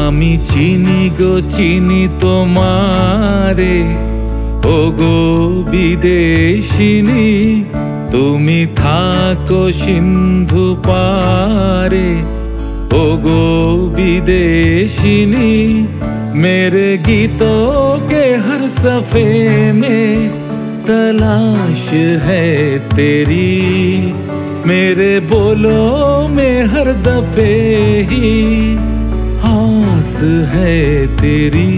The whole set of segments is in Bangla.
আমি চিনি গো চিনি তোমারে, ওগো বিদেশিনী। তুমি থাকো সিন্ধু পারে, ओगो विदेशिनी। मेरे गीतों के हर सफ़े में तलाश है तेरी, मेरे बोलों में हर दफे ही आस है तेरी,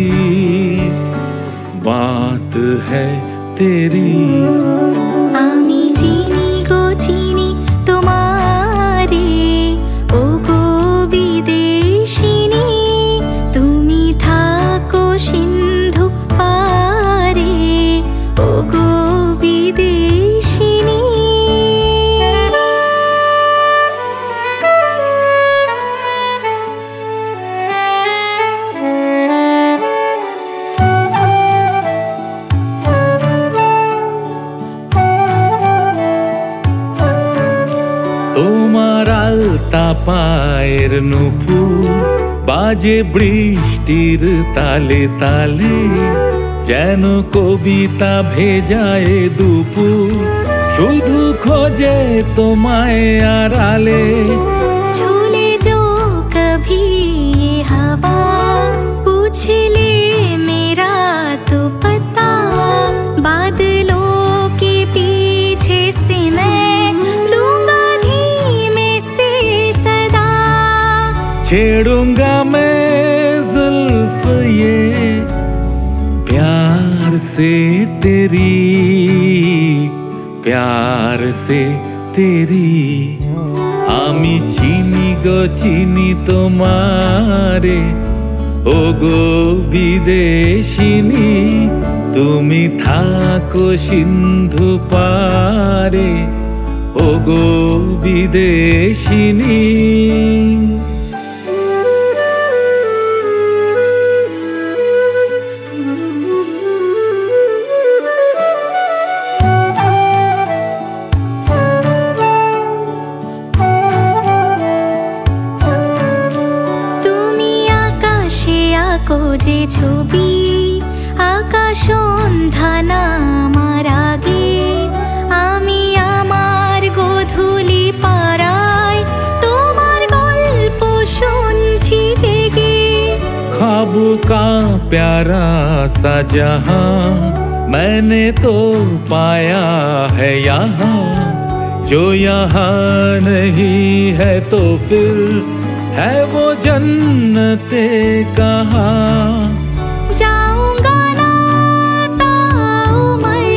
बात है तेरी। आमी चीनी गो चीनी तुम्हारे, ओगो विदेशिनी। तुमी थाको सिंधु पारे, ओगो विदेशिनी। তোমার আলতা পায়ের নুপুর বাজে বৃষ্টির তালে তালে, যেন কবিতা ভেজায় দুপুর, শুধু খোঁজে তোমায় আড়ালে। झूले जो कभी ये हवा, पूछ ले मेरा तो पता। बादलों के पीछे से मैं दूंगा धीमे से सदा। छेड़ूंगा मैं जुल्फ ये प्यार से तेरी, प्यार से तेरी। आमी चीनी गो चीनी तुम्हारे, ओगो विदेशिनी। तुमी थाको सिंधु पारे, ओगो विदेशिनी। যে ছবি আকাশ সন্ধান আমার আগে, আমি আমার গোধূলি পাড়ায় তোমার গল্প শুনছি জেগে। ख्वाब का प्यारा सा जहां मैंने तो पाया है यहाँ, जो यहाँ नहीं है तो फिर है वो जन्नते कहाँ। जाऊंगा ना ताउमर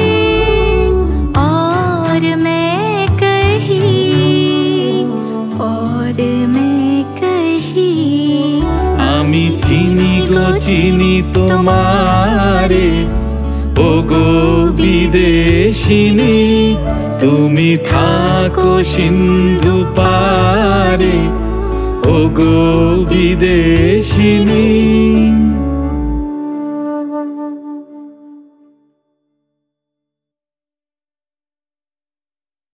और मैं कहीं, और मैं कहीं। आमी चीनी गो चीनी तुम्हारे, ओगो विदेशिनी। तुमी थाको सिंधु पारे, ओगो विदेशिनी।